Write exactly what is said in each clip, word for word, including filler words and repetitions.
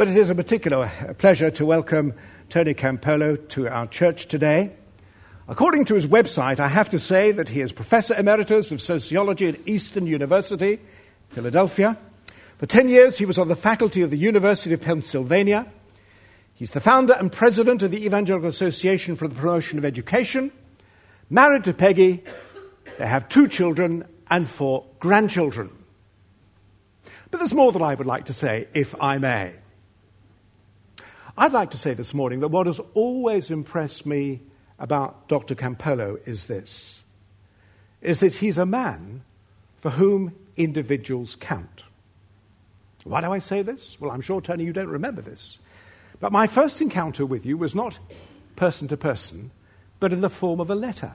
But it is a particular pleasure to welcome Tony Campolo to our church today. According to his website, I have to say that he is Professor Emeritus of Sociology at Eastern University, Philadelphia. For ten years, he was on the faculty of the University of Pennsylvania. He's the founder and president of the Evangelical Association for the Promotion of Education. Married to Peggy, they have two children and four grandchildren. But there's more that I would like to say, if I may. I'd like to say this morning that what has always impressed me about Doctor Campolo is this, is that he's a man for whom individuals count. Why do I say this? Well, I'm sure, Tony, you don't remember this. But my first encounter with you was not person to person, but in the form of a letter.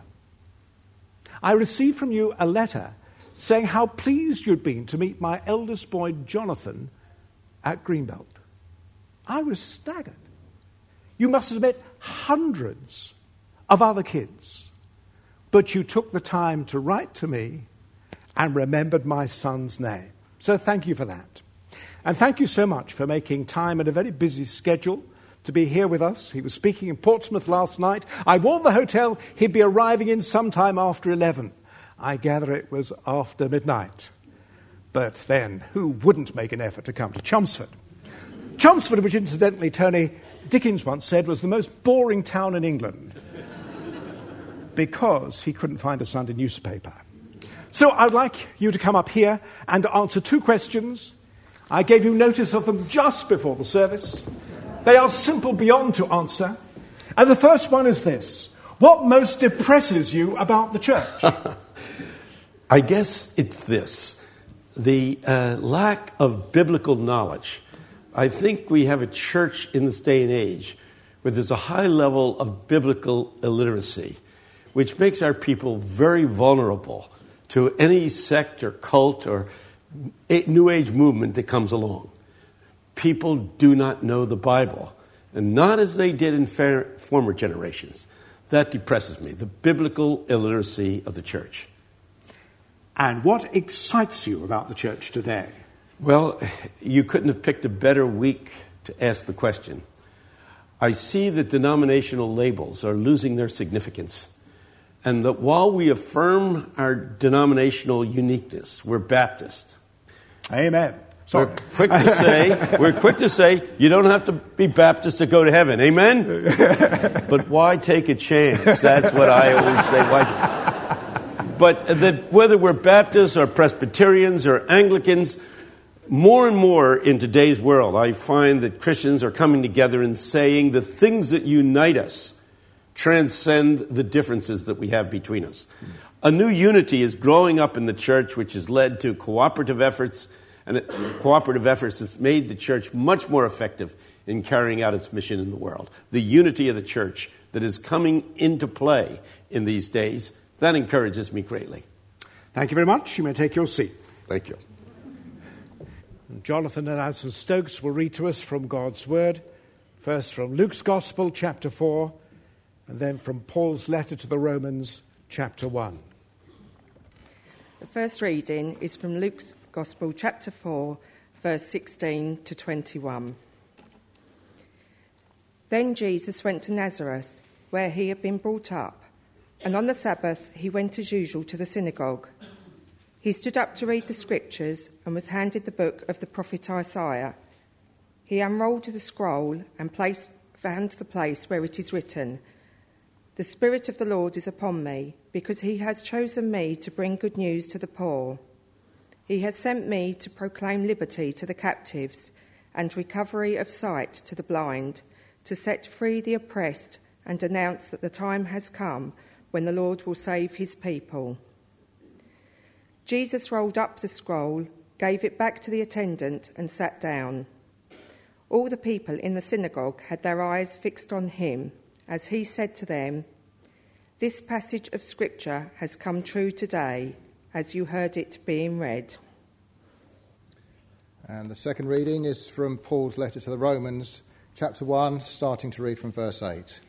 I received from you a letter saying how pleased you'd been to meet my eldest boy, Jonathan, at Greenbelt. I was staggered. You must have met hundreds of other kids, but you took the time to write to me and remembered my son's name. So thank you for that. And thank you so much for making time in a very busy schedule to be here with us. He was speaking in Portsmouth last night. I warned the hotel he'd be arriving in sometime after eleven. I gather it was after midnight. But then, who wouldn't make an effort to come to Chelmsford? Chelmsford, which incidentally, Tony, Dickens once said was the most boring town in England because he couldn't find a Sunday newspaper. So I'd like you to come up here and answer two questions. I gave you notice of them just before the service. They are simple beyond to answer. And the first one is this. What most depresses you about the church? I guess it's this. The uh, lack of biblical knowledge. I think we have a church in this day and age where there's a high level of biblical illiteracy, which makes our people very vulnerable to any sect or cult or New Age movement that comes along. People do not know the Bible, and not as they did in fair, former generations. That depresses me, the biblical illiteracy of the church. And what excites you about the church today? Well, you couldn't have picked a better week to ask the question. I see that denominational labels are losing their significance, and that while we affirm our denominational uniqueness, we're Baptist. Amen. Sorry. We're quick to say, we're quick to say, you don't have to be Baptist to go to heaven. Amen? But why take a chance? That's what I always say. Why? But that whether we're Baptists or Presbyterians or Anglicans, more and more in today's world, I find that Christians are coming together and saying the things that unite us transcend the differences that we have between us. A new unity is growing up in the church, which has led to cooperative efforts, and cooperative efforts has made the church much more effective in carrying out its mission in the world. The unity of the church that is coming into play in these days, that encourages me greatly. Thank you very much. You may take your seat. Thank you. Jonathan and Alison Stokes will read to us from God's Word, first from Luke's Gospel, chapter four, and then from Paul's letter to the Romans, chapter one. The first reading is from Luke's Gospel, chapter four, verse sixteen to twenty-one. Then Jesus went to Nazareth, where he had been brought up, and on the Sabbath he went as usual to the synagogue. He stood up to read the scriptures and was handed the book of the prophet Isaiah. He unrolled the scroll and placed, found the place where it is written, "The Spirit of the Lord is upon me, because he has chosen me to bring good news to the poor. He has sent me to proclaim liberty to the captives and recovery of sight to the blind, to set free the oppressed and announce that the time has come when the Lord will save his people." Jesus rolled up the scroll, gave it back to the attendant, and sat down. All the people in the synagogue had their eyes fixed on him, as he said to them, "This passage of Scripture has come true today, as you heard it being read." And the second reading is from Paul's letter to the Romans, chapter one, starting to read from verse eight.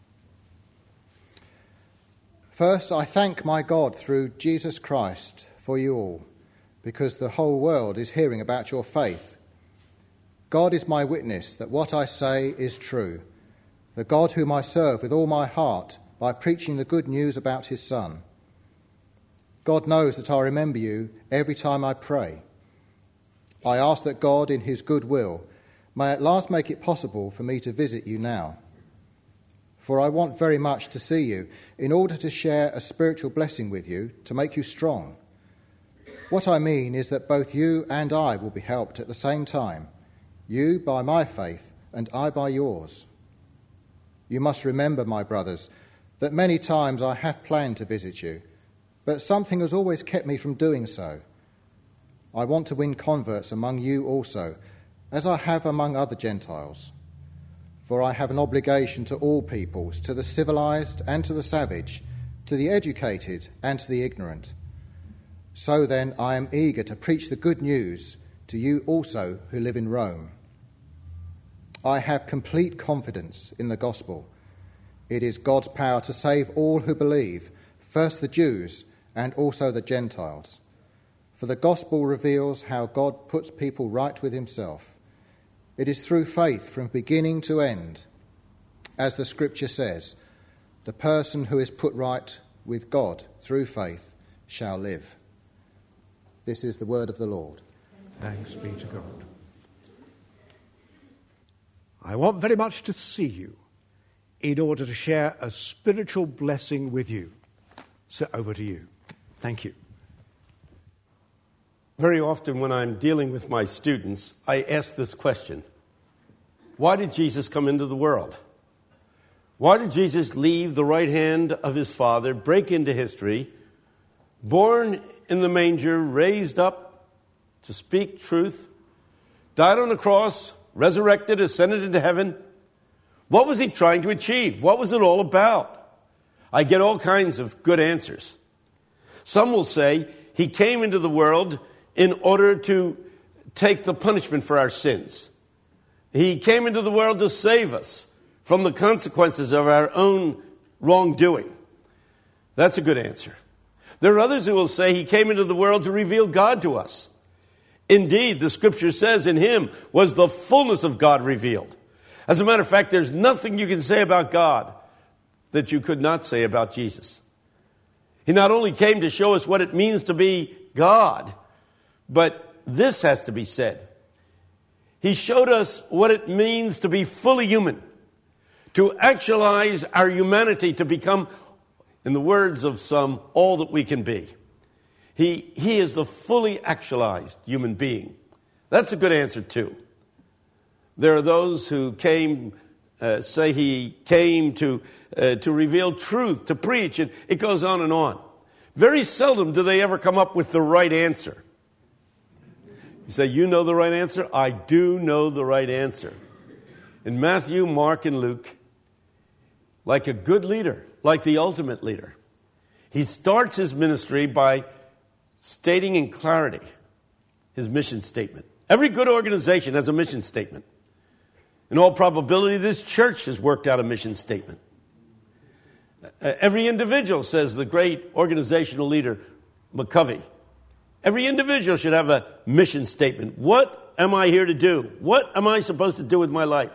First, I thank my God through Jesus Christ for you all, because the whole world is hearing about your faith. God is my witness that what I say is true. The God whom I serve with all my heart by preaching the good news about his Son. God knows that I remember you every time I pray. I ask that God, in his good will, may at last make it possible for me to visit you now. For I want very much to see you in order to share a spiritual blessing with you to make you strong. What I mean is that both you and I will be helped at the same time, you by my faith and I by yours. You must remember, my brothers, that many times I have planned to visit you, but something has always kept me from doing so. I want to win converts among you also, as I have among other Gentiles. For I have an obligation to all peoples, to the civilized and to the savage, to the educated and to the ignorant. So then I am eager to preach the good news to you also who live in Rome. I have complete confidence in the gospel. It is God's power to save all who believe, first the Jews and also the Gentiles. For the gospel reveals how God puts people right with himself. It is through faith from beginning to end. As the scripture says, the person who is put right with God through faith shall live. This is the word of the Lord. Thanks be to God. I want very much to see you in order to share a spiritual blessing with you. So over to you. Thank you. Very often when I'm dealing with my students, I ask this question. Why did Jesus come into the world? Why did Jesus leave the right hand of his Father, break into history, born in the manger, raised up to speak truth, died on the cross, resurrected, ascended into heaven? What was he trying to achieve? What was it all about? I get all kinds of good answers. Some will say he came into the world in order to take the punishment for our sins. He came into the world to save us from the consequences of our own wrongdoing. That's a good answer. There are others who will say he came into the world to reveal God to us. Indeed, the scripture says in him was the fullness of God revealed. As a matter of fact, there's nothing you can say about God that you could not say about Jesus. He not only came to show us what it means to be God, but this has to be said. He showed us what it means to be fully human, to actualize our humanity, to become, in the words of some, all that we can be. He, he is the fully actualized human being. That's a good answer, too. There are those who came, uh, say he came to, uh, to reveal truth, to preach, and it goes on and on. Very seldom do they ever come up with the right answer. You say, you know the right answer? I do know the right answer. In Matthew, Mark, and Luke, like a good leader, like the ultimate leader, he starts his ministry by stating in clarity his mission statement. Every good organization has a mission statement. In all probability, this church has worked out a mission statement. Every individual, says the great organizational leader, McCovey, every individual should have a mission statement. What am I here to do? What am I supposed to do with my life?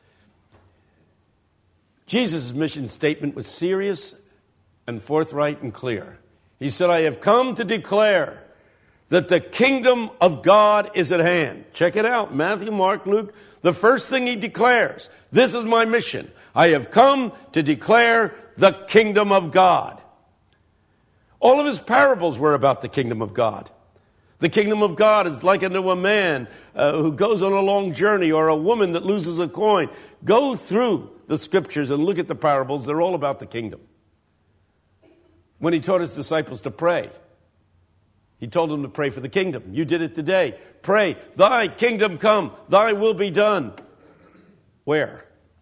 Jesus' mission statement was serious and forthright and clear. He said, I have come to declare that the kingdom of God is at hand. Check it out, Matthew, Mark, Luke. The first thing he declares, this is my mission. I have come to declare the kingdom of God. All of his parables were about the kingdom of God. The kingdom of God is likened to a man uh, who goes on a long journey, or a woman that loses a coin. Go through the scriptures and look at the parables. They're all about the kingdom. When he taught his disciples to pray, he told them to pray for the kingdom. You did it today. Pray, thy kingdom come, thy will be done. Where?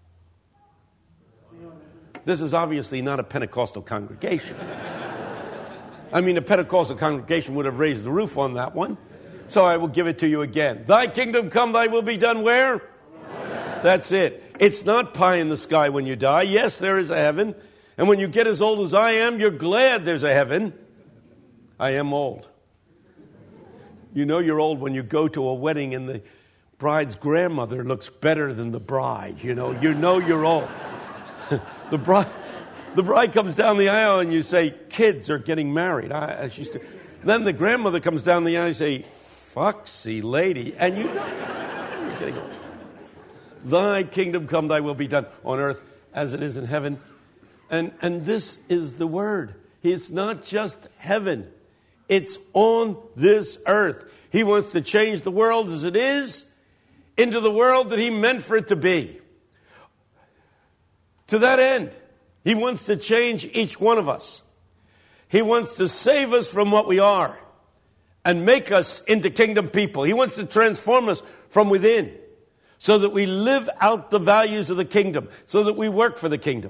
This is obviously not a Pentecostal congregation. I mean, a Pentecostal congregation would have raised the roof on that one. So I will give it to you again. Thy kingdom come, thy will be done where? Amen. That's it. It's not pie in the sky when you die. Yes, there is a heaven. And when you get as old as I am, you're glad there's a heaven. I am old. You know you're old when you go to a wedding and the bride's grandmother looks better than the bride. You know, you know you're old. the bride, the bride comes down the aisle and you say, kids are getting married. I, she's st- then the grandmother comes down the aisle and you say, foxy lady, and you know you're getting old. Thy kingdom come, thy will be done on earth as it is in heaven. And, and this is the word. It's not just heaven. It's on this earth. He wants to change the world as it is into the world that he meant for it to be. To that end, he wants to change each one of us. He wants to save us from what we are and make us into kingdom people. He wants to transform us from within so that we live out the values of the kingdom, so that we work for the kingdom.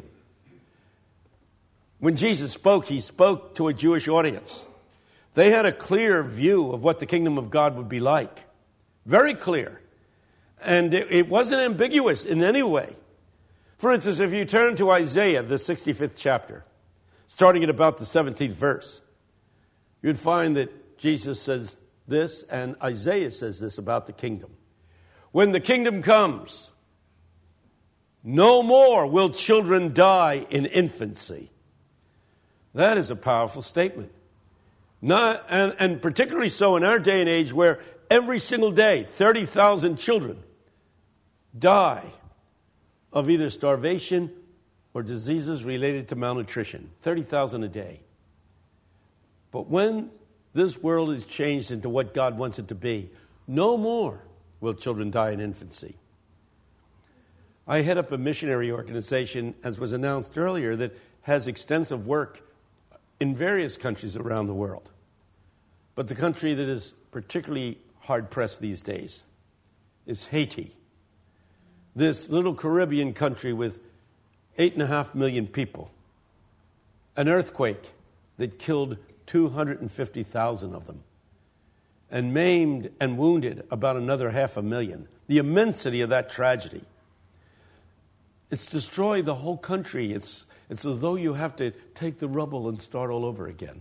When Jesus spoke, he spoke to a Jewish audience. They had a clear view of what the kingdom of God would be like. Very clear. And it, it wasn't ambiguous in any way. For instance, if you turn to Isaiah, the sixty-fifth chapter, starting at about the seventeenth verse, you'd find that Jesus says this and Isaiah says this about the kingdom. When the kingdom comes, no more will children die in infancy. That is a powerful statement. Not, and, and particularly so in our day and age where every single day thirty thousand children die of either starvation or diseases related to malnutrition. thirty thousand a day. But when this world is changed into what God wants it to be, no more will children die in infancy. I head up a missionary organization, as was announced earlier, that has extensive work in various countries around the world. But the country that is particularly hard-pressed these days is Haiti. This little Caribbean country with eight and a half million people. An earthquake that killed two hundred fifty thousand of them and maimed and wounded about another half a million. The immensity of that tragedy. It's destroyed the whole country. It's, it's as though you have to take the rubble and start all over again.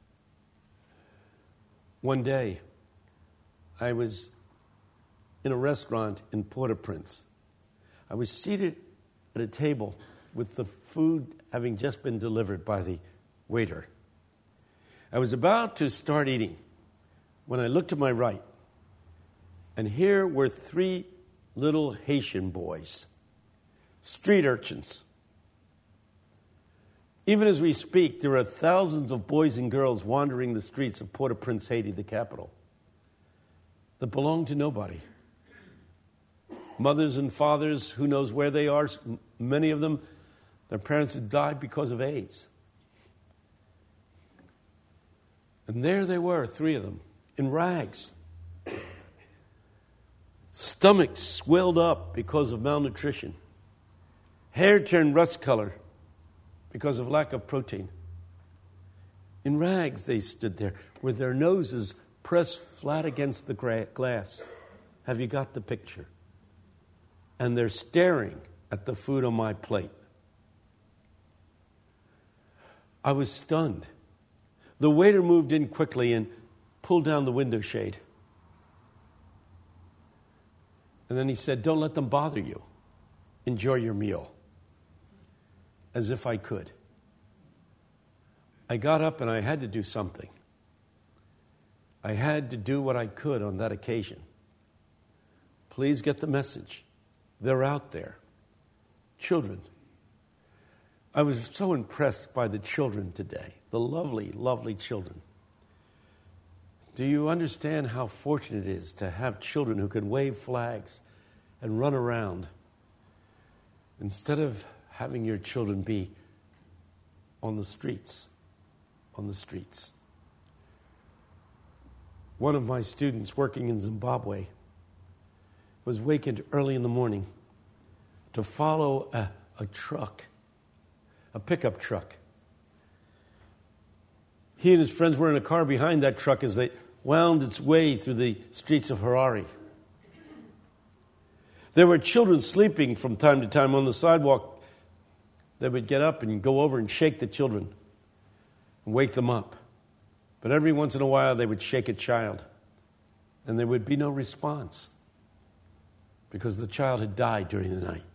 One day, I was in a restaurant in Port-au-Prince. I was seated at a table with the food having just been delivered by the waiter. I was about to start eating when I looked to my right, and here were three little Haitian boys, street urchins. Even as we speak, there are thousands of boys and girls wandering the streets of Port-au-Prince, Haiti, the capital, that belong to nobody. Mothers and fathers, who knows where they are, many of them, their parents had died because of AIDS. And there they were, three of them, in rags. Stomachs swelled up because of malnutrition. Hair turned rust color because of lack of protein. In rags they stood there with their noses pressed flat against the gra- glass. Have you got the picture? And they're staring at the food on my plate. I was stunned. The waiter moved in quickly and pulled down the window shade. And then he said, "Don't let them bother you. Enjoy your meal." As if I could. I got up and I had to do something. I had to do what I could on that occasion. Please get the message. They're out there. Children. I was so impressed by the children today. The lovely, lovely children. Do you understand how fortunate it is to have children who can wave flags and run around instead of having your children be on the streets, on the streets? One of my students working in Zimbabwe was wakened early in the morning to follow a, a truck, a pickup truck. He and his friends were in a car behind that truck as they wound its way through the streets of Harare. There were children sleeping from time to time on the sidewalk. They would get up and go over and shake the children and wake them up. But every once in a while they would shake a child and there would be no response. because the child had died during the night.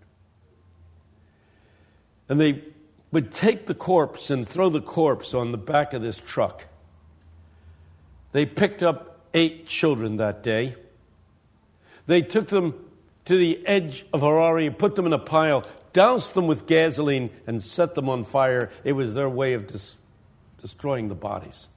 And they would take the corpse and throw the corpse on the back of this truck. They picked up eight children that day. They took them to the edge of Harare and put them in a pile, doused them with gasoline, and set them on fire. It was their way of dis- destroying the bodies.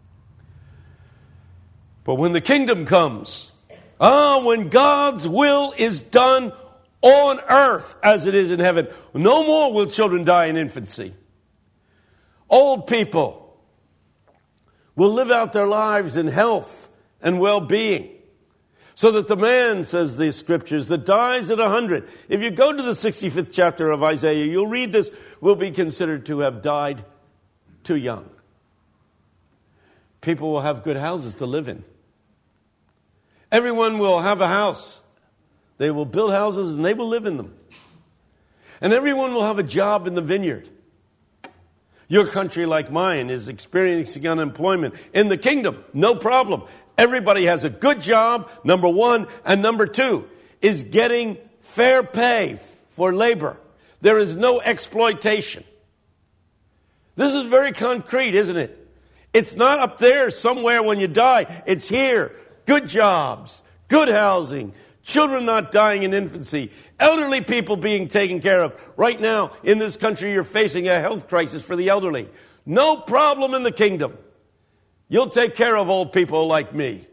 But when the kingdom comes, ah, when God's will is done on earth as it is in heaven, no more will children die in infancy. Old people will live out their lives in health and well-being, so that the man, says the scriptures, that dies at a hundred. If you go to the sixty-fifth chapter of Isaiah, you'll read this, will be considered to have died too young. People will have good houses to live in. Everyone will have a house. They will build houses and they will live in them. And everyone will have a job in the vineyard. Your country, like mine, is experiencing unemployment. In the kingdom, no problem. Everybody has a good job, number one. And number two is getting fair pay for labor. There is no exploitation. This is very concrete, isn't it? It's not up there somewhere when you die. It's here. Good jobs, good housing, children not dying in infancy, elderly people being taken care of. Right now, in this country, you're facing a health crisis for the elderly. No problem in the kingdom. You'll take care of old people like me.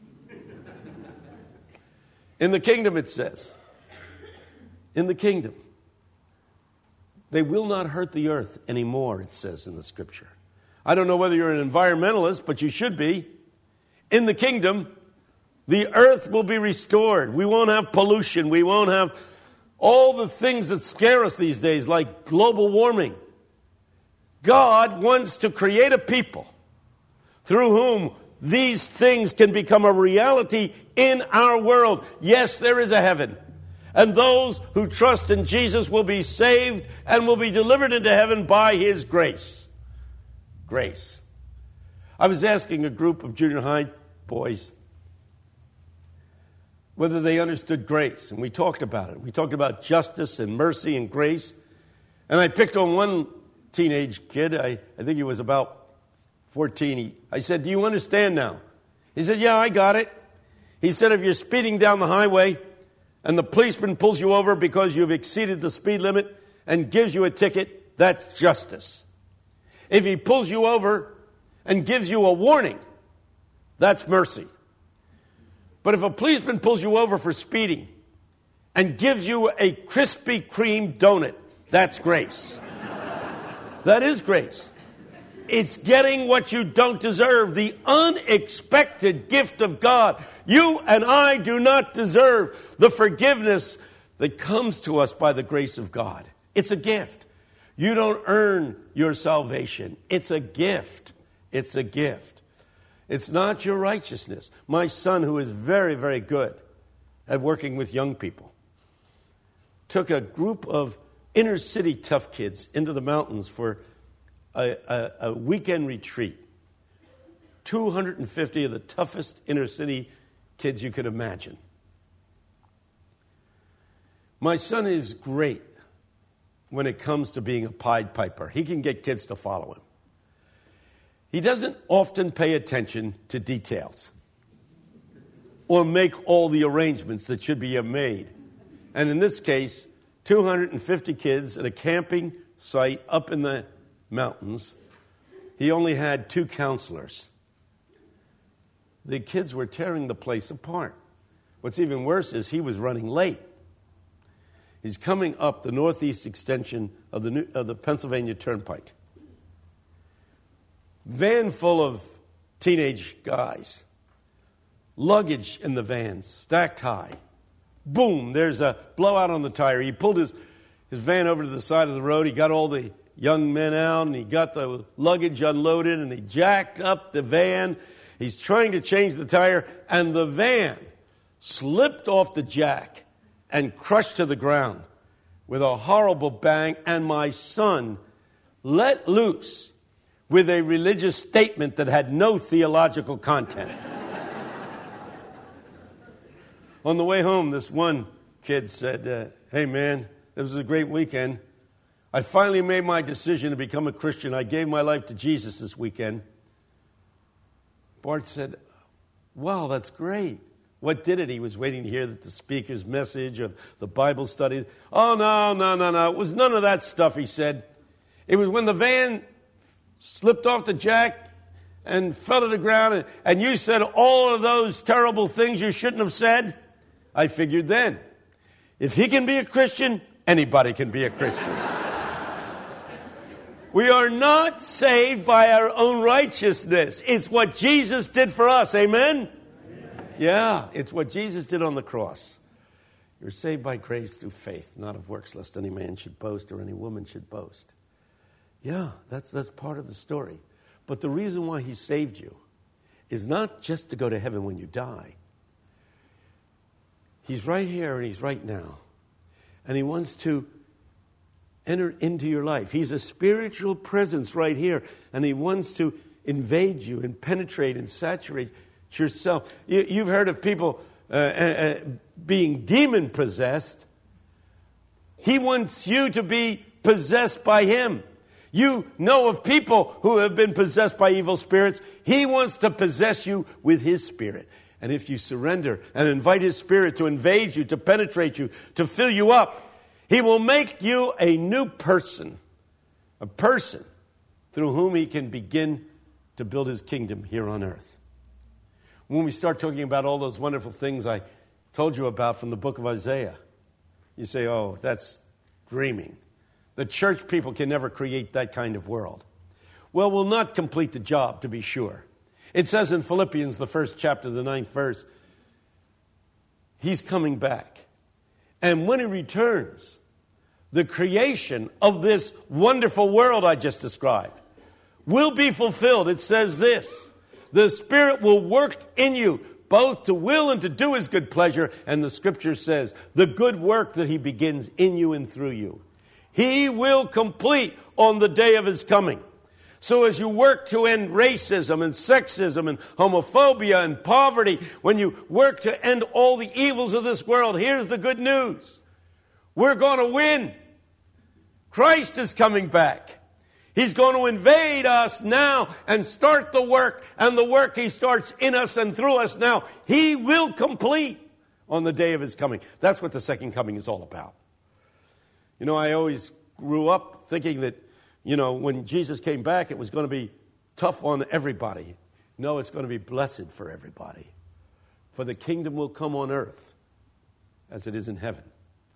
In the kingdom, it says, in the kingdom, they will not hurt the earth anymore, it says in the scripture. I don't know whether you're an environmentalist, but you should be. In the kingdom, the earth will be restored. We won't have pollution. We won't have all the things that scare us these days, like global warming. God wants to create a people through whom these things can become a reality in our world. Yes, there is a heaven. And those who trust in Jesus will be saved and will be delivered into heaven by His grace. Grace. I was asking a group of junior high boys whether they understood grace, and we talked about it. We talked about justice and mercy and grace. And I picked on one teenage kid. I, I think he was about fourteen. He, I said, do you understand now? He said, yeah, I got it. He said, if you're speeding down the highway and the policeman pulls you over because you've exceeded the speed limit and gives you a ticket, that's justice. If he pulls you over and gives you a warning, that's mercy. But if a policeman pulls you over for speeding and gives you a Krispy Kreme donut, that's grace. That is grace. It's getting what you don't deserve, the unexpected gift of God. You and I do not deserve the forgiveness that comes to us by the grace of God. It's a gift. You don't earn your salvation. It's a gift. It's a gift. It's not your righteousness. My son, who is very, very good at working with young people, took a group of inner city tough kids into the mountains for a, a, a weekend retreat. two hundred fifty of the toughest inner city kids you could imagine. My son is great when it comes to being a Pied Piper. He can get kids to follow him. He doesn't often pay attention to details or make all the arrangements that should be made. And in this case, two hundred fifty kids at a camping site up in the mountains. He only had two counselors. The kids were tearing the place apart. What's even worse is he was running late. He's coming up the northeast extension of the, New, of the Pennsylvania Turnpike. Van full of teenage guys. Luggage in the vans, stacked high. Boom, there's a blowout on the tire. He pulled his, his van over to the side of the road. He got all the young men out, and he got the luggage unloaded, and he jacked up the van. He's trying to change the tire, and the van slipped off the jack and crushed to the ground with a horrible bang, and my son let loose with a religious statement that had no theological content. On the way home, this one kid said, uh, hey man, it was a great weekend. I finally made my decision to become a Christian. I gave my life to Jesus this weekend. Bart said, wow, that's great. What did it? He was waiting to hear the speaker's message or the Bible study. Oh, no, no, no, no. It was none of that stuff, he said. It was when the van slipped off the jack and fell to the ground and, and you said all of those terrible things you shouldn't have said. I figured then, if he can be a Christian, anybody can be a Christian. We are not saved by our own righteousness. It's what Jesus did for us. Amen? Amen? Yeah, it's what Jesus did on the cross. You're saved by grace through faith, not of works, lest any man should boast or any woman should boast. Yeah, that's, that's part of the story. But the reason why he saved you is not just to go to heaven when you die. He's right here and he's right now. And he wants to enter into your life. He's a spiritual presence right here, and he wants to invade you and penetrate and saturate yourself. You, you've heard of people uh, uh, being demon-possessed. He wants you to be possessed by him. You know of people who have been possessed by evil spirits. He wants to possess you with his spirit. And if you surrender and invite his spirit to invade you, to penetrate you, to fill you up, he will make you a new person, a person through whom he can begin to build his kingdom here on earth. When we start talking about all those wonderful things I told you about from the book of Isaiah, you say, oh, that's dreaming. The church people can never create that kind of world. Well, we'll not complete the job, to be sure. It says in Philippians, the first chapter, the ninth verse, he's coming back. And when he returns, the creation of this wonderful world I just described will be fulfilled. It says this, the Spirit will work in you both to will and to do his good pleasure. And the scripture says, the good work that he begins in you and through you, he will complete on the day of his coming. So as you work to end racism and sexism and homophobia and poverty, when you work to end all the evils of this world, here's the good news. We're going to win. Christ is coming back. He's going to invade us now and start the work. And the work he starts in us and through us now, he will complete on the day of his coming. That's what the second coming is all about. You know, I always grew up thinking that, you know, when Jesus came back, it was going to be tough on everybody. No, it's going to be blessed for everybody. For the kingdom will come on earth as it is in heaven.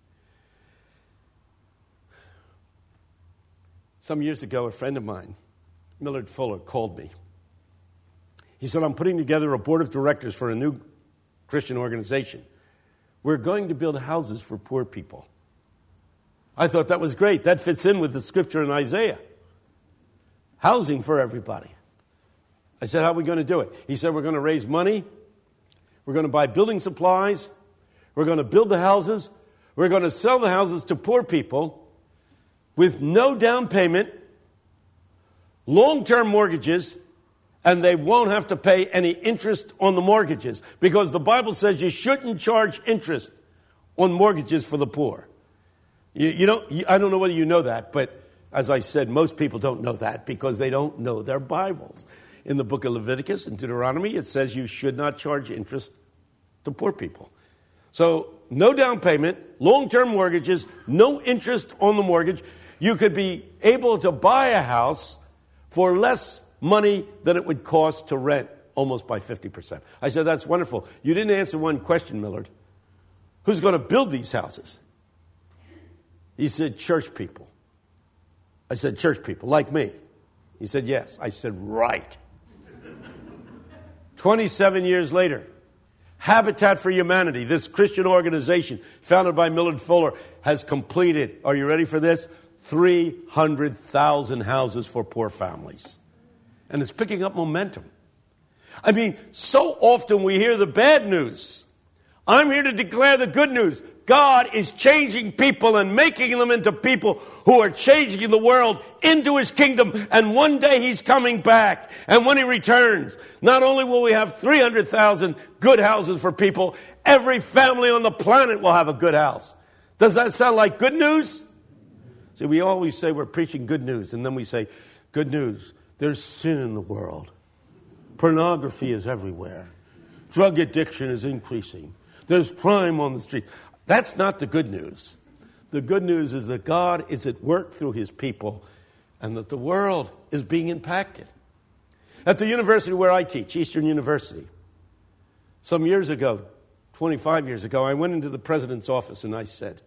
Some years ago, a friend of mine, Millard Fuller, called me. He said, I'm putting together a board of directors for a new Christian organization. We're going to build houses for poor people. I thought that was great. That fits in with the scripture in Isaiah. Housing for everybody. I said, how are we going to do it? He said, we're going to raise money. We're going to buy building supplies. We're going to build the houses. We're going to sell the houses to poor people with no down payment, long-term mortgages, and they won't have to pay any interest on the mortgages because the Bible says you shouldn't charge interest on mortgages for the poor. You, you don't, you, I don't know whether you know that, but as I said, most people don't know that because they don't know their Bibles. In the book of Leviticus and Deuteronomy, it says you should not charge interest to poor people. So no down payment, long-term mortgages, no interest on the mortgage. You could be able to buy a house for less money than it would cost to rent, almost by fifty percent. I said, that's wonderful. You didn't answer one question, Millard. Who's going to build these houses? He said, church people. I said, church people, like me. He said, yes. I said, right. twenty-seven years later, Habitat for Humanity, this Christian organization founded by Millard Fuller, has completed, are you ready for this? three hundred thousand houses for poor families. And it's picking up momentum. I mean, so often we hear the bad news. I'm here to declare the good news. God is changing people and making them into people who are changing the world into his kingdom. And one day he's coming back. And when he returns, not only will we have three hundred thousand good houses for people, every family on the planet will have a good house. Does that sound like good news? See, we always say we're preaching good news, and then we say, good news, there's sin in the world. Pornography is everywhere. Drug addiction is increasing. There's crime on the street. That's not the good news. The good news is that God is at work through his people and that the world is being impacted. At the university where I teach, Eastern University, some years ago, twenty-five years ago, I went into the president's office and I said,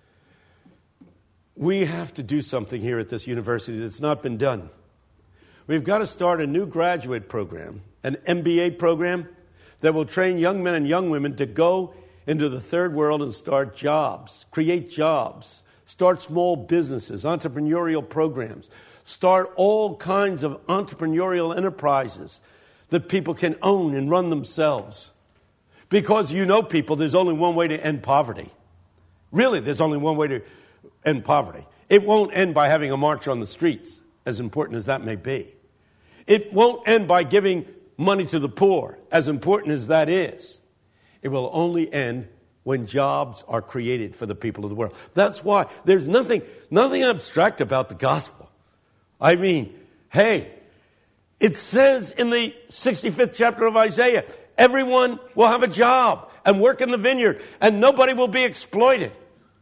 we have to do something here at this university that's not been done. We've got to start a new graduate program, an M B A program that will train young men and young women to go into the third world and start jobs, create jobs, start small businesses, entrepreneurial programs, start all kinds of entrepreneurial enterprises that people can own and run themselves. Because you know, people, there's only one way to end poverty. Really, there's only one way to end poverty. It won't end by having a march on the streets, as important as that may be. It won't end by giving money to the poor, as important as that is. It will only end when jobs are created for the people of the world. That's why there's nothing, nothing abstract about the gospel. I mean, hey, it says in the sixty-fifth chapter of Isaiah, everyone will have a job and work in the vineyard, and nobody will be exploited.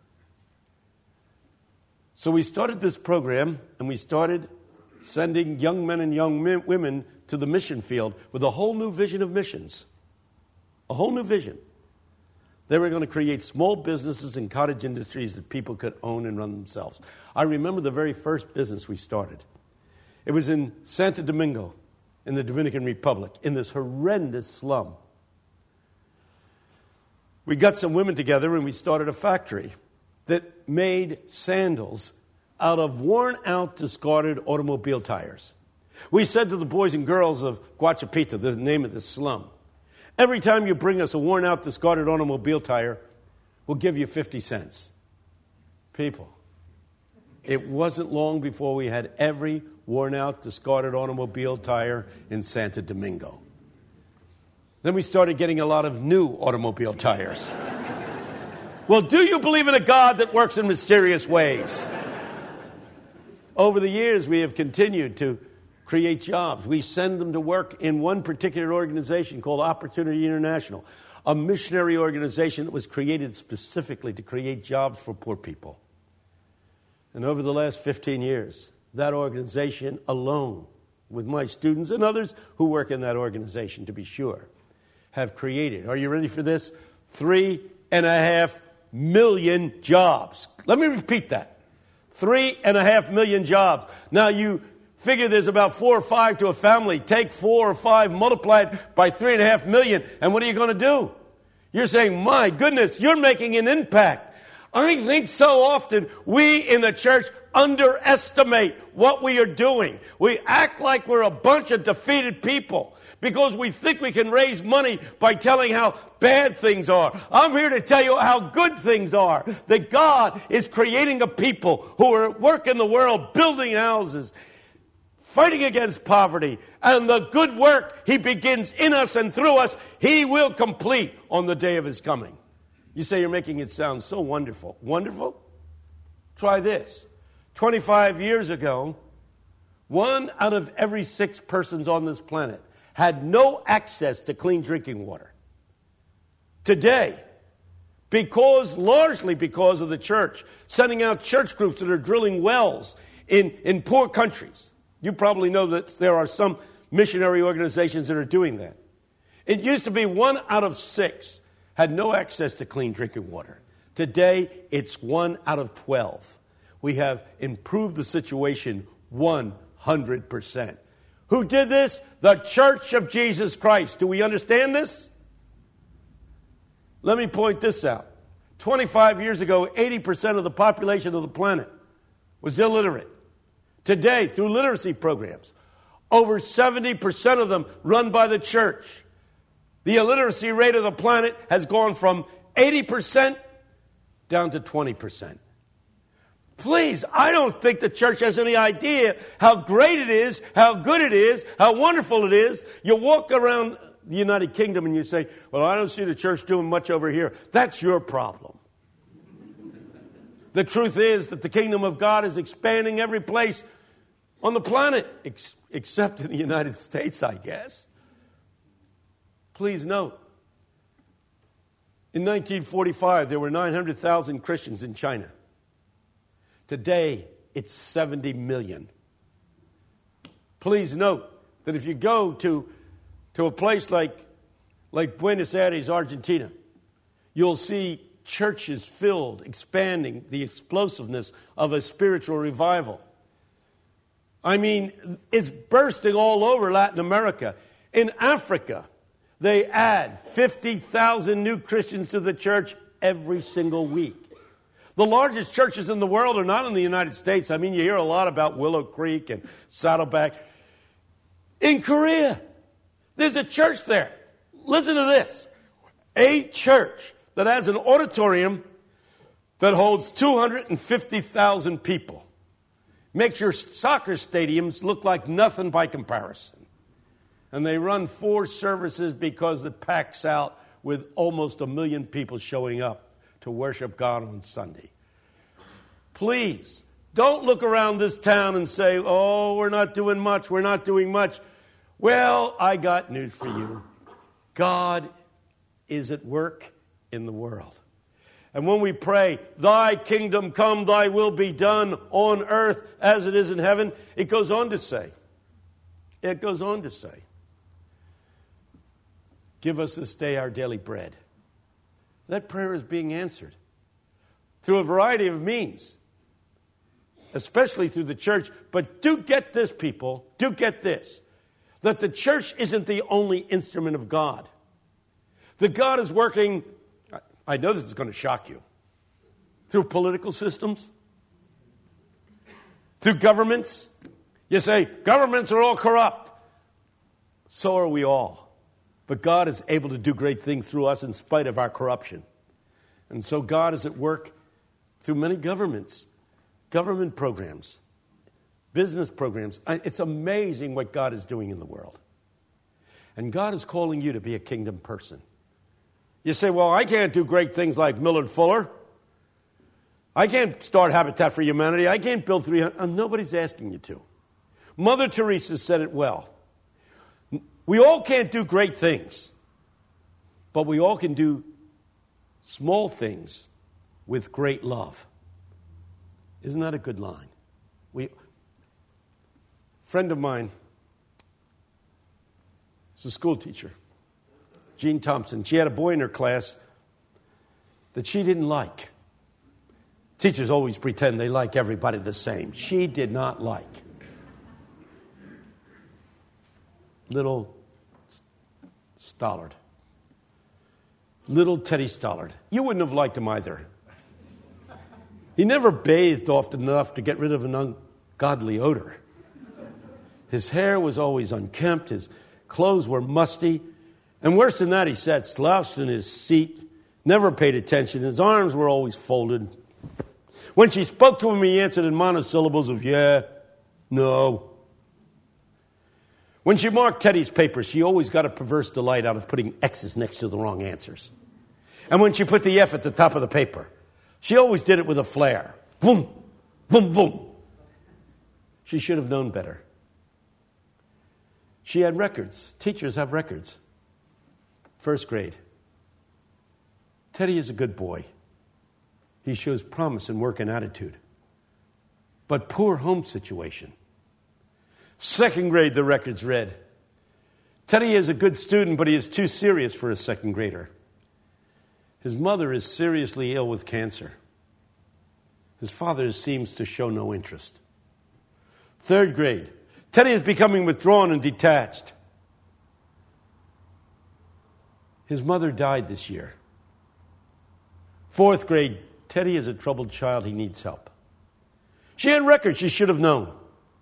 So we started this program, and we started sending young men and young men, women to the mission field with a whole new vision of missions. A whole new vision. They were going to create small businesses and cottage industries that people could own and run themselves. I remember the very first business we started. It was in Santo Domingo, in the Dominican Republic, in this horrendous slum. We got some women together and we started a factory that made sandals out of worn-out, discarded automobile tires. We said to the boys and girls of Guachapita, the name of the slum, every time you bring us a worn-out, discarded automobile tire, we'll give you fifty cents. People, it wasn't long before we had every worn-out, discarded automobile tire in Santo Domingo. Then we started getting a lot of new automobile tires. Well, do you believe in a God that works in mysterious ways? Over the years, we have continued to create jobs. We send them to work in one particular organization called Opportunity International, a missionary organization that was created specifically to create jobs for poor people. And over the last fifteen years, that organization alone, with my students and others who work in that organization, to be sure, have created, are you ready for this? Three and a half million jobs. Let me repeat that. Three and a half million jobs. Now you figure there's about four or five to a family. Take four or five, multiply it by three and a half million, and what are you going to do? You're saying, my goodness, you're making an impact. I think so often we in the church underestimate what we are doing. We act like we're a bunch of defeated people because we think we can raise money by telling how bad things are. I'm here to tell you how good things are. That God is creating a people who are at work in the world, building houses, fighting against poverty, and the good work He begins in us and through us, He will complete on the day of His coming. You say you're making it sound so wonderful. Wonderful? Try this. twenty-five years ago, one out of every six persons on this planet had no access to clean drinking water. Today, because largely because of the church, sending out church groups that are drilling wells in, in poor countries. You probably know that there are some missionary organizations that are doing that. It used to be one out of six had no access to clean drinking water. Today, it's one out of twelve. We have improved the situation one hundred percent. Who did this? The Church of Jesus Christ. Do we understand this? Let me point this out. twenty-five years ago, eighty percent of the population of the planet was illiterate. Today, through literacy programs, over seventy percent of them run by the church. The illiteracy rate of the planet has gone from eighty percent down to twenty percent. Please, I don't think the church has any idea how great it is, how good it is, how wonderful it is. You walk around the United Kingdom and you say, well, I don't see the church doing much over here. That's your problem. The truth is that the kingdom of God is expanding every place on the planet, ex- except in the United States, I guess. Please note, in nineteen forty-five, there were nine hundred thousand Christians in China. Today, it's seventy million. Please note that if you go to, to a place like, like Buenos Aires, Argentina, you'll see churches filled, expanding the explosiveness of a spiritual revival. I mean, it's bursting all over Latin America. In Africa, they add fifty thousand new Christians to the church every single week. The largest churches in the world are not in the United States. I mean, you hear a lot about Willow Creek and Saddleback. In Korea, there's a church there. Listen to this. A church that has an auditorium that holds two hundred fifty thousand people. Makes your soccer stadiums look like nothing by comparison. And they run four services because it packs out with almost a million people showing up to worship God on Sunday. Please, don't look around this town and say, oh, we're not doing much, we're not doing much. Well, I got news for you. God is at work in the world. And when we pray, thy kingdom come, thy will be done on earth as it is in heaven, it goes on to say, it goes on to say, give us this day our daily bread. That prayer is being answered through a variety of means, especially through the church. But do get this, people, do get this, that the church isn't the only instrument of God. That God is working, I know this is going to shock you, through political systems, through governments. You say, governments are all corrupt. So are we all. But God is able to do great things through us in spite of our corruption. And so God is at work through many governments, government programs, business programs. It's amazing what God is doing in the world. And God is calling you to be a kingdom person. You say, well, I can't do great things like Millard Fuller. I can't start Habitat for Humanity. I can't build three hundred. Nobody's asking you to. Mother Teresa said it well. We all can't do great things, but we all can do small things with great love. Isn't that a good line? We, a friend of mine is a school teacher, Jean Thompson. She had a boy in her class that she didn't like. Teachers always pretend they like everybody the same. She did not like. Little Stollard. Little Teddy Stollard. You wouldn't have liked him either. He never bathed often enough to get rid of an ungodly odor. His hair was always unkempt. His clothes were musty. And worse than that, he sat slouched in his seat, never paid attention. His arms were always folded. When she spoke to him, he answered in monosyllables of yeah, no. When she marked Teddy's papers, she always got a perverse delight out of putting X's next to the wrong answers. And when she put the F at the top of the paper, she always did it with a flair. Boom, boom, boom. She should have known better. She had records. Teachers have records. First grade. Teddy is a good boy. He shows promise in work and attitude. But poor home situation. Second grade, the records read, Teddy is a good student, but he is too serious for a second grader. His mother is seriously ill with cancer. His father seems to show no interest. Third grade, Teddy is becoming withdrawn and detached. His mother died this year. Fourth grade, Teddy is a troubled child. He needs help. She had records she should have known.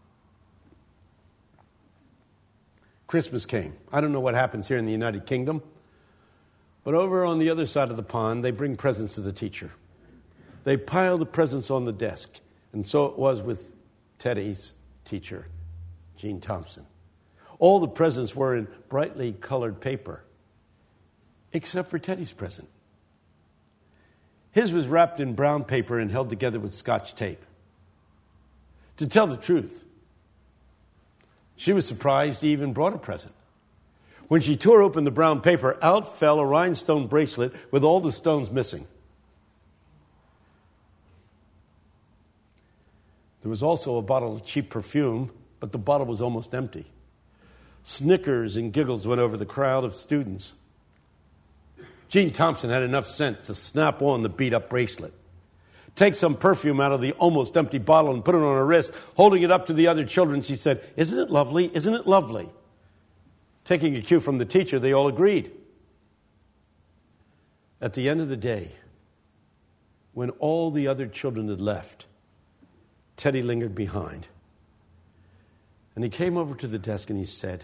Christmas came. I don't know what happens here in the United Kingdom, but over on the other side of the pond, they bring presents to the teacher. They piled the presents on the desk. And so it was with Teddy's teacher, Gene Thompson. All the presents were in brightly colored paper, except for Teddy's present. His was wrapped in brown paper and held together with Scotch tape. To tell the truth, she was surprised he even brought a present. When she tore open the brown paper, out fell a rhinestone bracelet with all the stones missing. There was also a bottle of cheap perfume, but the bottle was almost empty. Snickers and giggles went over the crowd of students. Gene Thompson had enough sense to snap on the beat-up bracelet, take some perfume out of the almost empty bottle and put it on her wrist. Holding it up to the other children, she said, "Isn't it lovely? Isn't it lovely?" Taking a cue from the teacher, they all agreed. At the end of the day, when all the other children had left, Teddy lingered behind. And he came over to the desk and he said,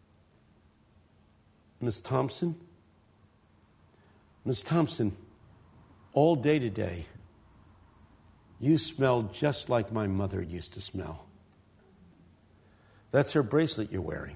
"Miss Thompson, Miss Thompson, all day today, you smell just like my mother used to smell. That's her bracelet you're wearing.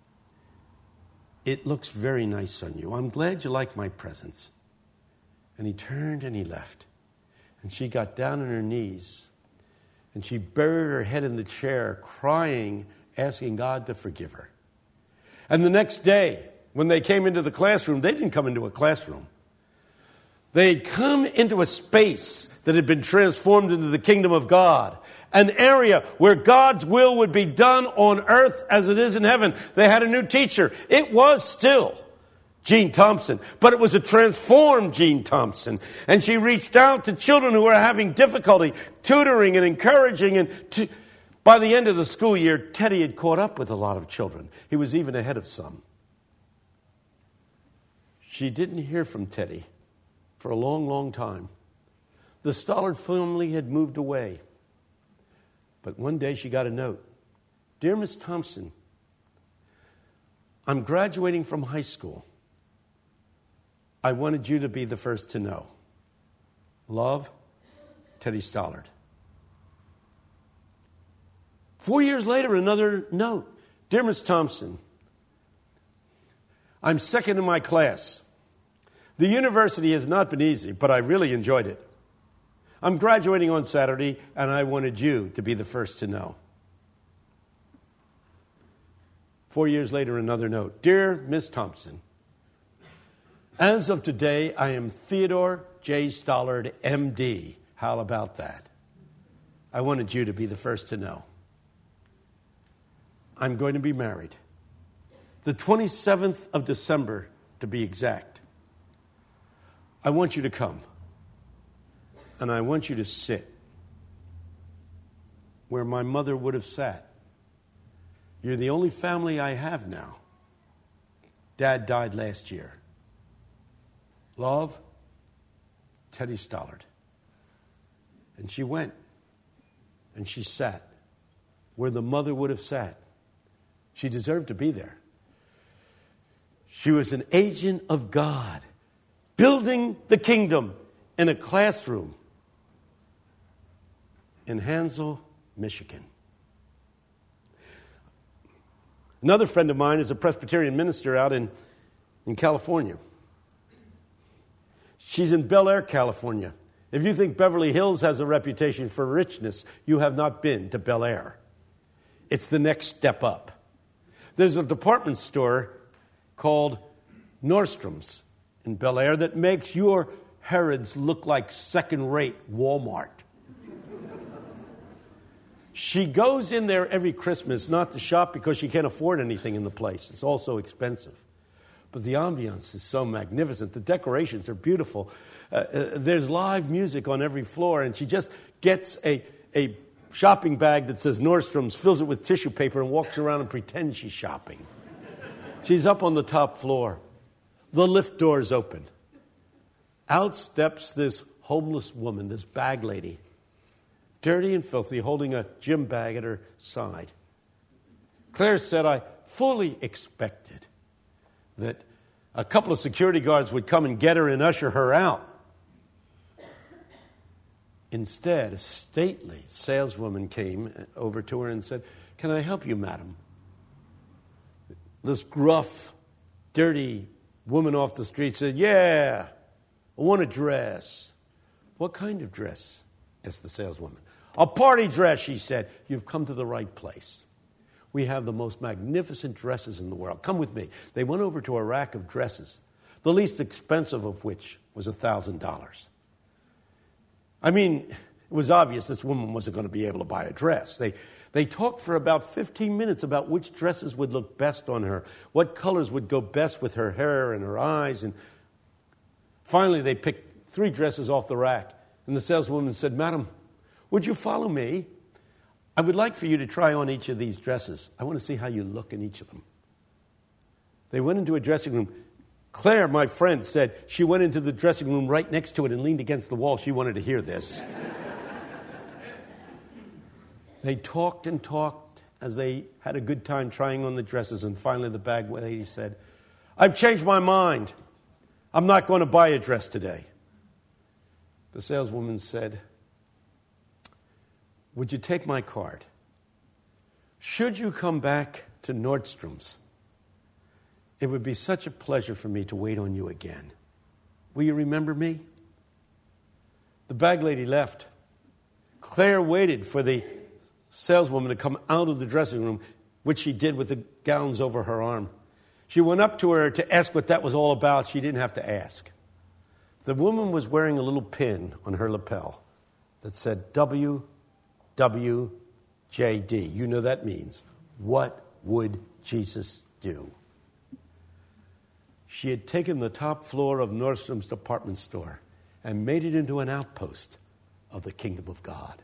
It looks very nice on you. I'm glad you like my presents." And he turned and he left. And she got down on her knees and she buried her head in the chair, crying, asking God to forgive her. And the next day, when they came into the classroom, they didn't come into a classroom. They'd come into a space that had been transformed into the kingdom of God, an area where God's will would be done on earth as it is in heaven. They had a new teacher. It was still Gene Thompson, but it was a transformed Gene Thompson. And she reached out to children who were having difficulty, tutoring and encouraging. And to, by the end of the school year, Teddy had caught up with a lot of children. He was even ahead of some. She didn't hear from Teddy for a long, long time. The Stollard family had moved away. But one day she got a note. "Dear Miss Thompson, I'm graduating from high school. I wanted you to be the first to know. Love, Teddy Stollard." Four years later, another note. "Dear Miss Thompson, I'm second in my class. The university has not been easy, but I really enjoyed it. I'm graduating on Saturday, and I wanted you to be the first to know." Four years later, another note. "Dear Miss Thompson, as of today, I am Theodore J. Stollard, M D. How about that? I wanted you to be the first to know. I'm going to be married. The twenty-seventh of December, to be exact. I want you to come. And I want you to sit where my mother would have sat. You're the only family I have now. Dad died last year. Love, Teddy Stollard." And she went and she sat where the mother would have sat. She deserved to be there. She was an agent of God, building the kingdom in a classroom in Hansel, Michigan. Another friend of mine is a Presbyterian minister out in, in California. She's in Bel Air, California. If you think Beverly Hills has a reputation for richness, you have not been to Bel Air. It's the next step up. There's a department store called Nordstrom's in Bel Air that makes your Harrods look like second-rate Walmart. She goes in there every Christmas, not to shop because she can't afford anything in the place. It's all so expensive. But the ambiance is so magnificent. The decorations are beautiful. Uh, uh, there's live music on every floor, and she just gets a, a shopping bag that says Nordstrom's, fills it with tissue paper, and walks around and pretends she's shopping. She's up on the top floor. The lift doors open. Out steps this homeless woman, this bag lady, dirty and filthy, holding a gym bag at her side. Claire said, "I fully expected that a couple of security guards would come and get her and usher her out. Instead, a stately saleswoman came over to her and said, "Can I help you, madam?" This gruff, dirty woman off the street said, "Yeah, I want a dress." "What kind of dress?" asked the saleswoman. "A party dress," she said. "You've come to the right place. We have the most magnificent dresses in the world. Come with me." They went over to a rack of dresses, the least expensive of which was one thousand dollars. I mean, it was obvious this woman wasn't going to be able to buy a dress. They They talked for about fifteen minutes about which dresses would look best on her, what colors would go best with her hair and her eyes. And finally, they picked three dresses off the rack. And the saleswoman said, "Madam, would you follow me? I would like for you to try on each of these dresses. I want to see how you look in each of them." They went into a dressing room. Claire, my friend, said she went into the dressing room right next to it and leaned against the wall. She wanted to hear this. They talked and talked as they had a good time trying on the dresses, and finally the bag lady said, "I've changed my mind. I'm not going to buy a dress today." The saleswoman said, "Would you take my card? Should you come back to Nordstrom's, it would be such a pleasure for me to wait on you again. Will you remember me?" The bag lady left. Claire waited for the saleswoman to come out of the dressing room, which she did with the gowns over her arm. She went up to her to ask what that was all about. She didn't have to ask. The woman was wearing a little pin on her lapel that said W W J D. You know that means, what would Jesus do? She had taken the top floor of Nordstrom's department store and made it into an outpost of the kingdom of God.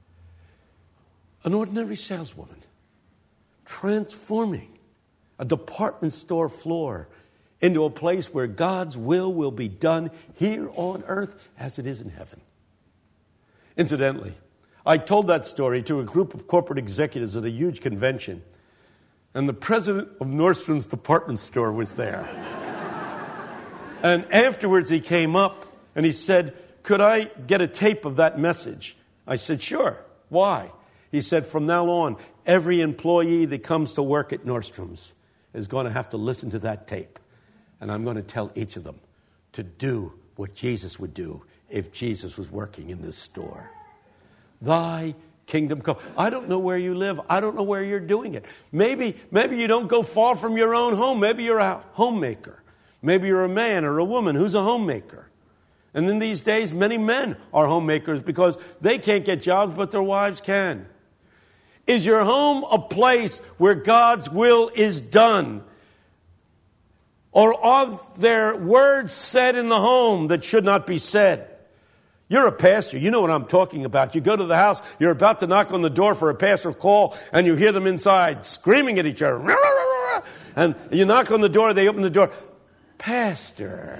An ordinary saleswoman transforming a department store floor into a place where God's will will be done here on earth as it is in heaven. Incidentally, I told that story to a group of corporate executives at a huge convention, and the president of Nordstrom's department store was there. And afterwards he came up and he said, "Could I get a tape of that message?" I said, "Sure. Why?" He said, "From now on, every employee that comes to work at Nordstrom's is going to have to listen to that tape. And I'm going to tell each of them to do what Jesus would do if Jesus was working in this store. Thy kingdom come." I don't know where you live. I don't know where you're doing it. Maybe, maybe you don't go far from your own home. Maybe you're a homemaker. Maybe you're a man or a woman who's a homemaker. And in these days, many men are homemakers because they can't get jobs, but their wives can. Is your home a place where God's will is done? Or are there words said in the home that should not be said? You're a pastor. You know what I'm talking about. You go to the house, you're about to knock on the door for a pastor call, and you hear them inside screaming at each other. And you knock on the door, they open the door. "Pastor,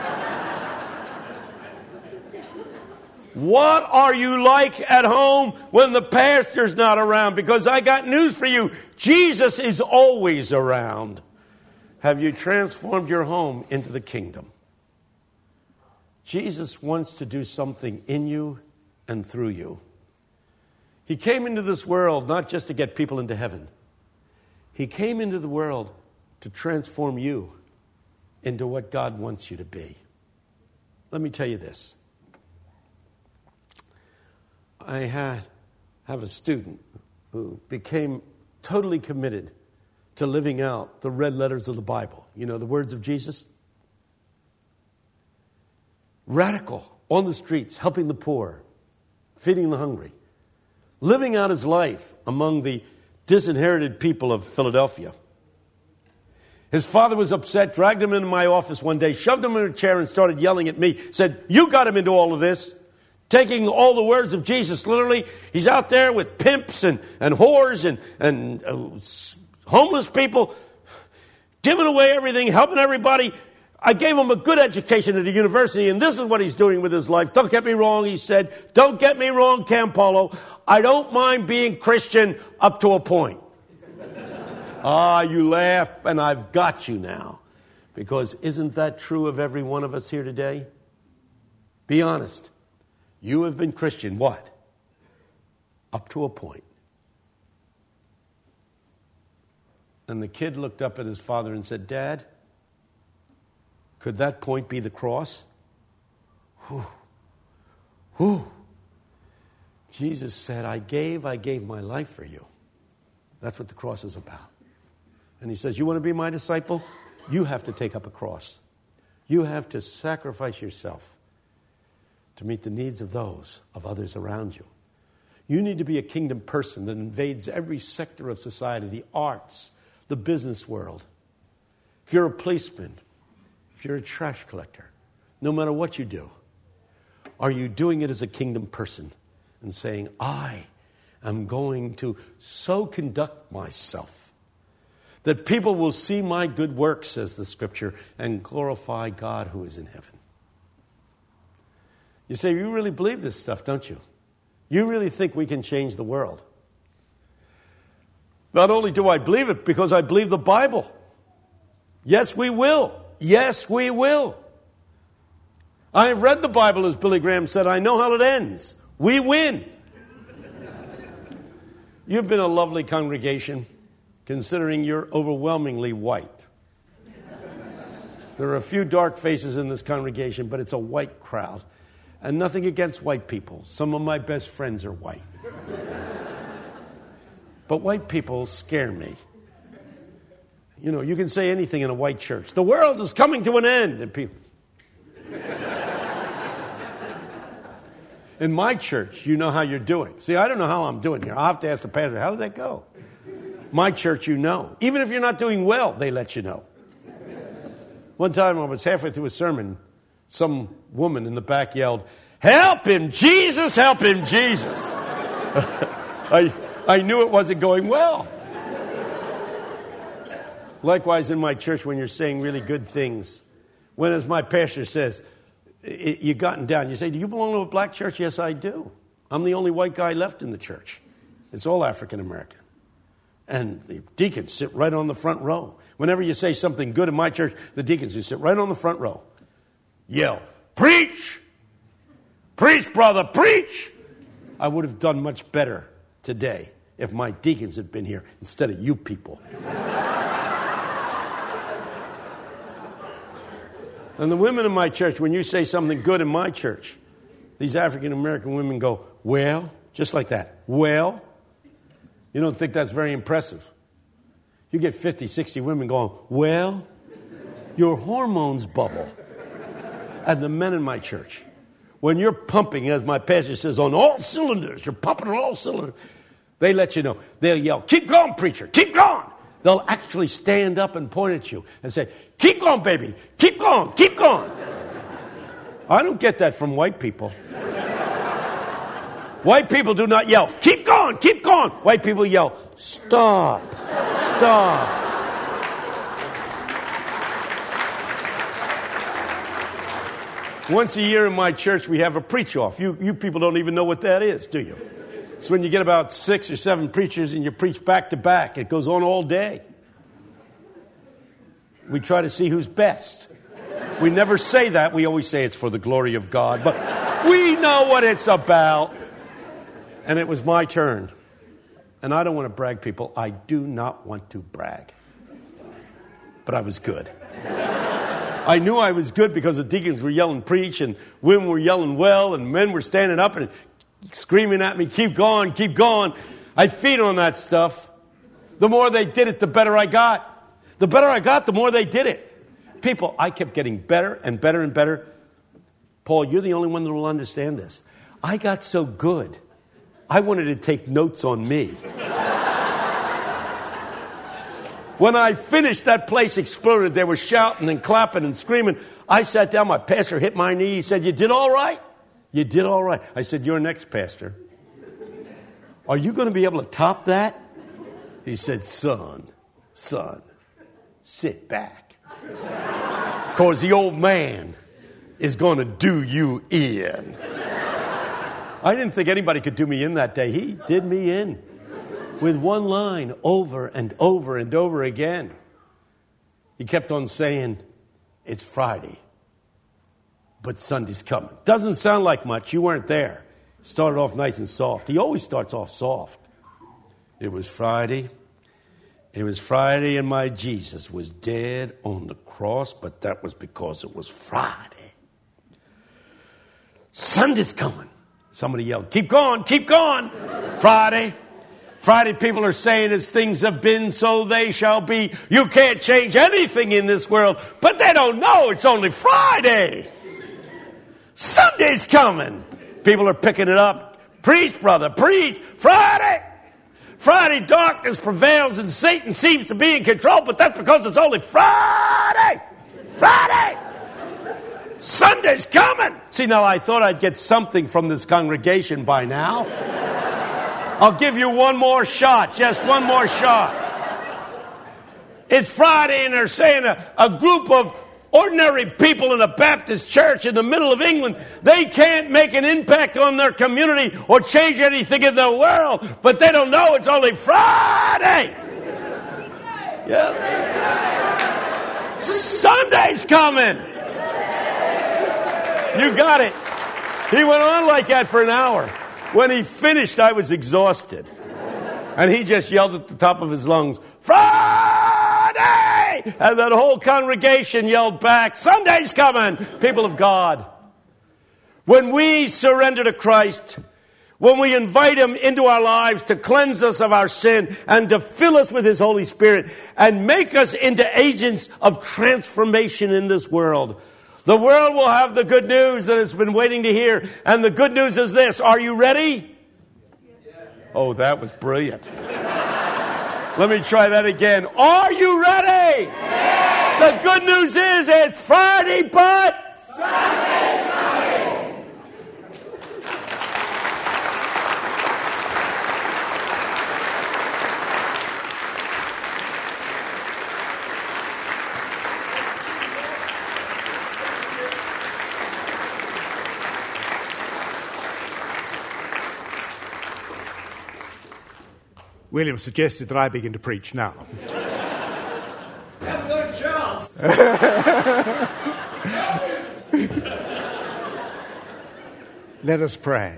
what are you like at home when the pastor's not around? Because I got news for you. Jesus is always around." Have you transformed your home into the kingdom? Jesus wants to do something in you and through you. He came into this world not just to get people into heaven. He came into the world to transform you into what God wants you to be. Let me tell you this. I had have a student who became totally committed to living out the red letters of the Bible. You know, the words of Jesus. Radical, on the streets, helping the poor, feeding the hungry, living out his life among the disinherited people of Philadelphia. His father was upset, dragged him into my office one day, shoved him in a chair and started yelling at me, said, "You got him into all of this." Taking all the words of Jesus literally. He's out there with pimps and, and whores and, and uh, homeless people, giving away everything, helping everybody. I gave him a good education at a university, and this is what he's doing with his life. Don't get me wrong, he said. Don't get me wrong, Campolo. I don't mind being Christian up to a point. Ah, you laugh, and I've got you now. Because isn't that true of every one of us here today? Be honest. You have been Christian, what? Up to a point. And the kid looked up at his father and said, Dad, could that point be the cross? Whew. Whew. Jesus said, I gave, I gave my life for you. That's what the cross is about. And he says, you want to be my disciple? You have to take up a cross. You have to sacrifice yourself to meet the needs of those, of others around you. You need to be a kingdom person that invades every sector of society, the arts, the business world. If you're a policeman, if you're a trash collector, no matter what you do, are you doing it as a kingdom person and saying, I am going to so conduct myself that people will see my good works, says the scripture, and glorify God who is in heaven. You say, you really believe this stuff, don't you? You really think we can change the world? Not only do I believe it, because I believe the Bible. Yes, we will. Yes, we will. I have read the Bible, as Billy Graham said. I know how it ends. We win. You've been a lovely congregation, considering you're overwhelmingly white. There are a few dark faces in this congregation, but it's a white crowd. And nothing against white people. Some of my best friends are white. But white people scare me. You know, you can say anything in a white church. The world is coming to an end. And people... In my church, you know how you're doing. See, I don't know how I'm doing here. I'll have to ask the pastor, how did that go? My church, you know. Even if you're not doing well, they let you know. One time I was halfway through a sermon. Some woman in the back yelled, help him, Jesus, help him, Jesus. I, I knew it wasn't going well. Likewise, in my church, when you're saying really good things, when, as my pastor says, you've gotten down, you say, do you belong to a black church? Yes, I do. I'm the only white guy left in the church. It's all African American. And the deacons sit right on the front row. Whenever you say something good in my church, the deacons just sit right on the front row. Yell, preach! Preach, brother, preach! I would have done much better today if my deacons had been here instead of you people. And the women in my church, when you say something good in my church, these African American women go, well, just like that. Well, you don't think that's very impressive. You get fifty, sixty women going, well, your hormones bubble. And the men in my church, when you're pumping, as my pastor says, on all cylinders, you're pumping on all cylinders, they let you know. They'll yell, keep going, preacher, keep going. They'll actually stand up and point at you and say, keep going, baby, keep going, keep going. I don't get that from white people. White people do not yell, keep going, keep going. White people yell, stop, stop. Once a year in my church, we have a preach-off. You, you people don't even know what that is, do you? It's when you get about six or seven preachers and you preach back to back. It goes on all day. We try to see who's best. We never say that. We always say it's for the glory of God. But we know what it's about. And it was my turn. And I don't want to brag, people. I do not want to brag. But I was good. I knew I was good because the deacons were yelling preach and women were yelling well and men were standing up and screaming at me, keep going, keep going. I feed on that stuff. The more they did it, the better I got. The better I got, the more they did it. People, I kept getting better and better and better. Paul, you're the only one that will understand this. I got so good, I wanted to take notes on me. When I finished, that place exploded. They were shouting and clapping and screaming. I sat down. My pastor hit my knee. He said, you did all right? You did all right. I said, you're next, pastor. Are you going to be able to top that? He said, son, son, sit back. Because the old man is going to do you in. I didn't think anybody could do me in that day. He did me in. With one line over and over and over again. He kept on saying, it's Friday. but Sunday's coming. Doesn't sound like much. You weren't there. Started off nice and soft. He always starts off soft. It was Friday. It was Friday and my Jesus was dead on the cross, but that was because it was Friday. Sunday's coming. Somebody yelled, keep going, keep going. Friday. Friday people are saying as things have been, so they shall be. You can't change anything in this world, but they don't know it's only Friday. Sunday's coming. People are picking it up. Preach, brother, preach. Friday. Friday darkness prevails and Satan seems to be in control, but that's because it's only Friday. Friday. Sunday's coming. See, now I thought I'd get something from this congregation by now. I'll give you one more shot, just one more shot. It's Friday and they're saying a, a group of ordinary people in a Baptist church in the middle of England, they can't make an impact on their community or change anything in the world, but they don't know it's only Friday. Yeah. Sunday's coming. You got it. He went on like that for an hour. When he finished, I was exhausted. And he just yelled at the top of his lungs, Friday! And that whole congregation yelled back, Sunday's coming, people of God. When we surrender to Christ, when we invite him into our lives to cleanse us of our sin and to fill us with his Holy Spirit and make us into agents of transformation in this world, the world will have the good news that it's been waiting to hear. And the good news is this. Are you ready? Oh, that was brilliant. Let me try that again. Are you ready? Yeah. The good news is it's Friday, but Sunday's coming. William suggested that I begin to preach now. Haven't got a chance. Let us pray.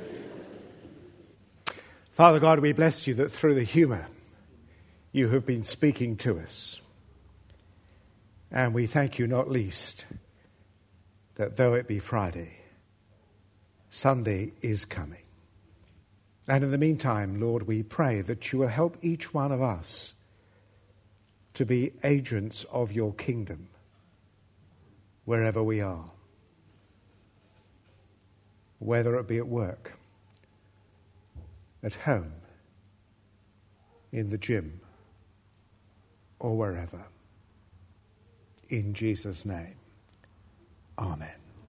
Father God, we bless you that through the humour you have been speaking to us. And we thank you not least that though it be Friday, Sunday is coming. And in the meantime, Lord, we pray that you will help each one of us to be agents of your kingdom wherever we are, whether it be at work, at home, in the gym, or wherever. In Jesus' name, amen.